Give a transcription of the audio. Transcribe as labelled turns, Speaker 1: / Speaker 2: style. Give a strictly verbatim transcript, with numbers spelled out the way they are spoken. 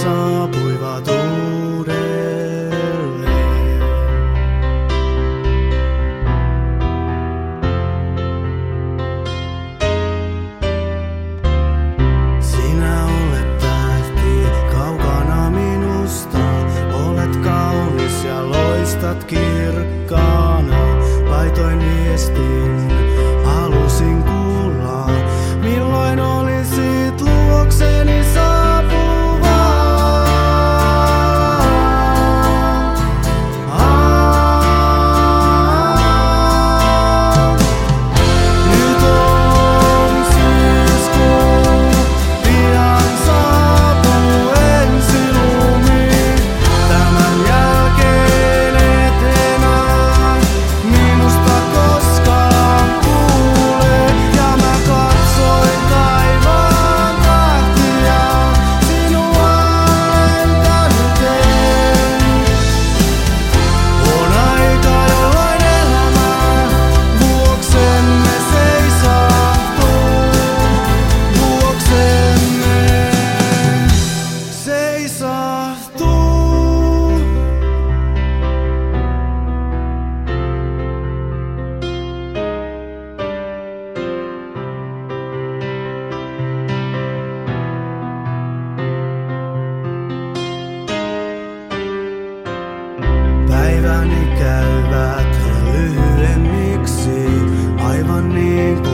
Speaker 1: saapuivat uudelleen. Sinä olet tähti kaukana minusta, olet kaunis ja loistat kirkkaana. Laitoin viestin, halusin kuulla, milloin olisit luokseni saapuva. Nyt on syyskuu, pian saapuu ensilumi. Tämän jälkeen et enää minusta koskaan kuule. Ja mä katsoin taivaan tähtiä, sinua lentänyten. On aika, jolloin elämä vuoksemme seisahtuu, vuoksemme seisahtuu. Päiväni käyvät lyhyemmiksi, aivan niin kuin